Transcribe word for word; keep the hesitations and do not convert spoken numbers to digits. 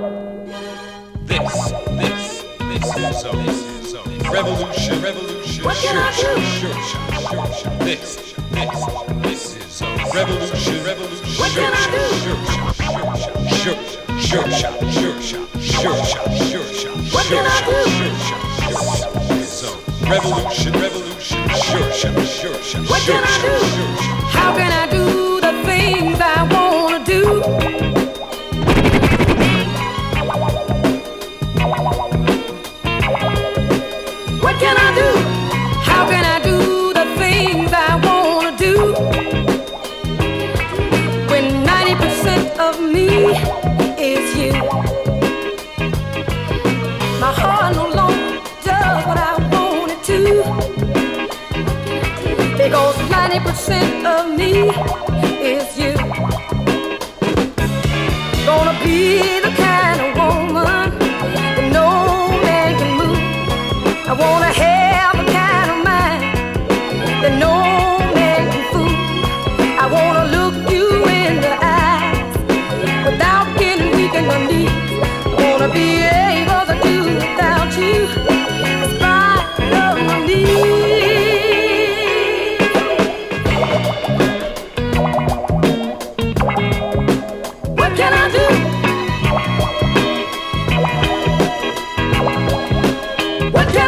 This, this, this is so, this is so. Revolution, revolution, what can I sure, do? sure, sure, sure, sure. This, this, this is so. Revolution, revolution, What sure, can I do? sure, sure, sure, sure, sure, sure, sure, sure, sure, What can I do? sure, sure, so. Revolution, revolution, sure, sure, sure, sure, What can I do? sure, sure. How can I do the things I wanna do? What can I do? How can I do the things I wanna do? When ninety percent of me is you. My heart no longer does what I want it to. Because ninety percent of me is you. Gonna be the kind of woman that no man can move. I wanna have a kind of mind that no man can fool. I wanna look you in the eyes without getting weak in my knees. I wanna be able to do without you in spite of my needs. What can I do? What can